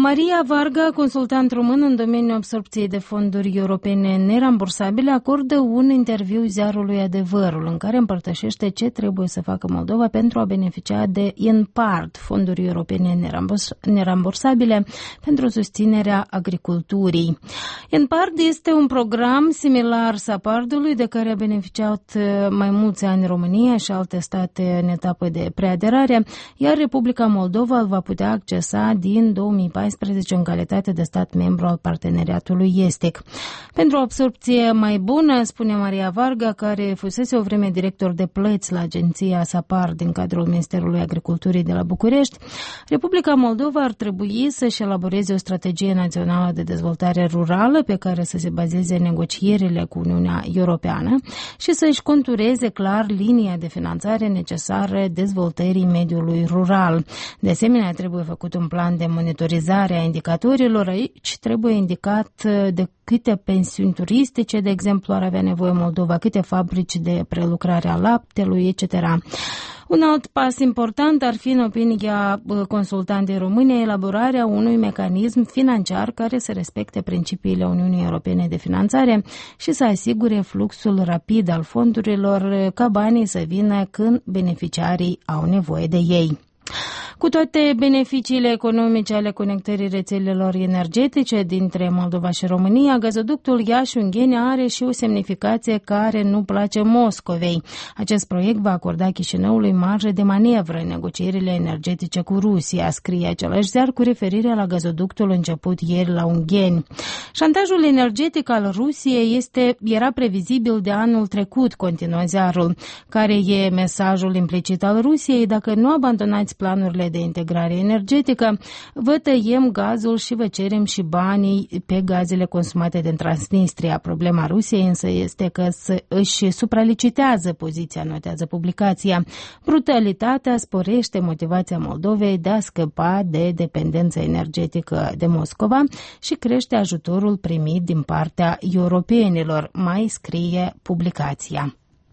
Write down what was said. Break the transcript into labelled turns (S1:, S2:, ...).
S1: Maria Varga, consultant român în domeniul absorbției de fonduri europene nerambursabile, acordă un interviu ziarului Adevărul, în care împărtășește ce trebuie să facă Moldova pentru a beneficia de INPART, fonduri europene nerambursabile pentru susținerea agriculturii. INPART este un program similar SAPARD-ului, de care a beneficiat mai mulți ani România și alte state în etapă de preaderare, iar Republica Moldova îl va putea accesa din 2014 în calitate de stat membru al parteneriatului estic. Pentru o absorbție mai bună, spune Maria Varga, care fusese o vreme director de plăți la agenția SAPARD din cadrul Ministerului Agriculturii de la București, Republica Moldova ar trebui să-și elaboreze o strategie națională de dezvoltare rurală pe care să se bazeze negocierile cu Uniunea Europeană și să-și contureze clar linia de finanțare necesară dezvoltării mediului rural. De asemenea, trebuie făcut un plan de monitorizare a indicatorilor. Aici trebuie indicat de câte pensiuni turistice, de exemplu, ar avea nevoie Moldova, câte fabrici de prelucrare a laptelui, etc. Un alt pas important ar fi, în opinia consultantei române, elaborarea unui mecanism financiar care să respecte principiile Uniunii Europene de finanțare și să asigure fluxul rapid al fondurilor, ca banii să vină când beneficiarii au nevoie de ei. Cu toate beneficiile economice ale conectării rețelelor energetice dintre Moldova și România, gazoductul Iași-Ungheni are și o semnificație care nu place Moscovei. Acest proiect va acorda Chișinăului marjă de manevră în negocierile energetice cu Rusia, scrie același ziar cu referire la gazoductul început ieri la Ungheni. Șantajul energetic al Rusiei era previzibil de anul trecut, continuă ziarul. Care e mesajul implicit al Rusiei? Dacă nu abandonați planurile de integrare energetică, vă tăiem gazul și vă cerem și banii pe gazele consumate din Transnistria. Problema Rusiei însă este că își supralicitează poziția, notează publicația. Brutalitatea sporește motivația Moldovei de a scăpa de dependența energetică de Moscova și crește ajutorul primit din partea europenilor, mai scrie publicația.